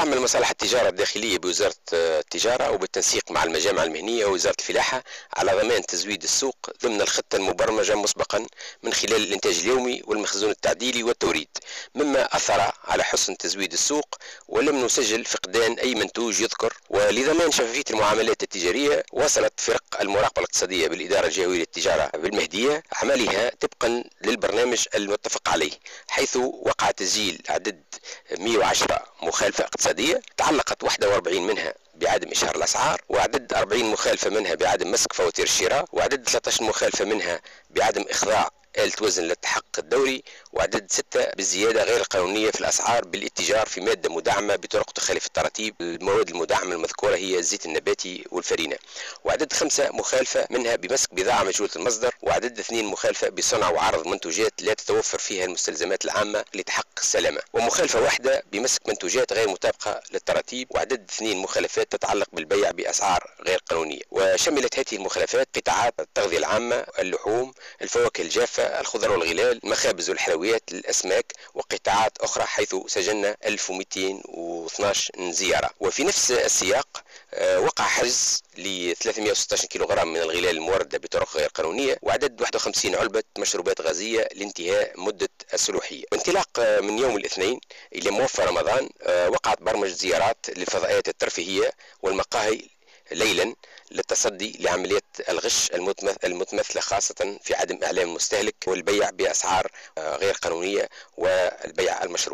تعمل مصالح التجارة الداخلية بوزارة التجارة وبالتنسيق مع المجامع المهنية ووزارة الفلاحة على ضمان تزويد السوق ضمن الخطة المبرمجة مسبقا من خلال الإنتاج اليومي والمخزون التعديلي والتوريد، مما أثر على حسن تزويد السوق ولم نسجل فقدان أي منتوج يذكر. ولضمان شفافية المعاملات التجارية واصلت فرق المراقبة الاقتصادية بالإدارة الجهوية للتجارة بالمهدية عملها طبقا للبرنامج المتفق عليه، حيث وقع تسجيل عدد 110 مخالفة اقتصادية تعلقت 41 منها بعدم إشهار الأسعار، وعدد 40 مخالفة منها بعدم مسك فواتير الشراء، وعدد 13 مخالفة منها بعدم إخضاع آلة وزن للتحقق الدوري، وعدد 6 بالزيادة غير القانونية في الأسعار بالاتجار في مادة مدعمة بطرق تخالف التراتيب. المواد المدعمة المذكورة هي الزيت النباتي والفرينة، وعدد 5 مخالفة منها بمسك بضاعة مجهولة المصدر، وعدد 2 مخالفة بصنع وعرض منتوجات لا تتوفر فيها المستلزمات العامة لتحقق السلامة، ومخالفة واحدة بمسك منتوجات غير مطابقة للتراتيب، وعدد 2 مخالفات تتعلق بالبيع بأسعار غير قانونية. وشملت هذه المخالفات قطاعات التغذية العامة، اللحوم، الفواكه الجافة، الخضر والغلال، المخابز والحلويات، الأسماك، وقطاعات أخرى، حيث سجلنا 1212 زيارة. وفي نفس السياق وقع حجز ل 316 كيلوغرام من الغلال الموردة بطرق غير قانونية، وعدد 51 علبة مشروبات غازية لانتهاء مدة الصلاحية. وانطلاق من يوم الاثنين إلى موفى رمضان وقعت برمجة زيارات للفضائيات الترفيهية والمقاهي ليلا للتصدي لعمليات الغش المتمثلة خاصة في عدم إعلام المستهلك والبيع بأسعار غير قانونية والبيع المشروع.